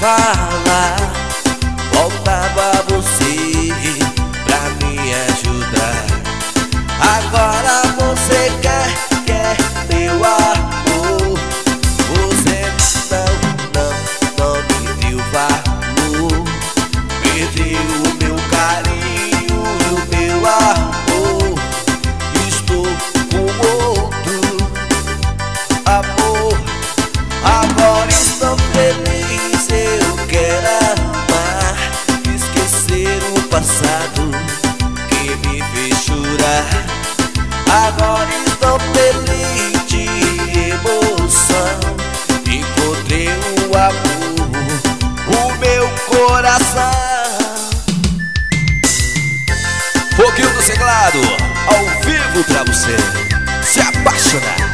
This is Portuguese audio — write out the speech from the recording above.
falar, faltava você pra me ajudar. Agora você quer meu amor. Você não me deu valor, perdeu o meu carinho e o meu amor. Estou com outro amor. Agora estou feliz, eu quero amar, esquecer o passado que me fez chorar. Agora estou feliz de emoção, encontrei o amor, o meu coração. Foguinho do Teclado, ao vivo pra você se apaixonar.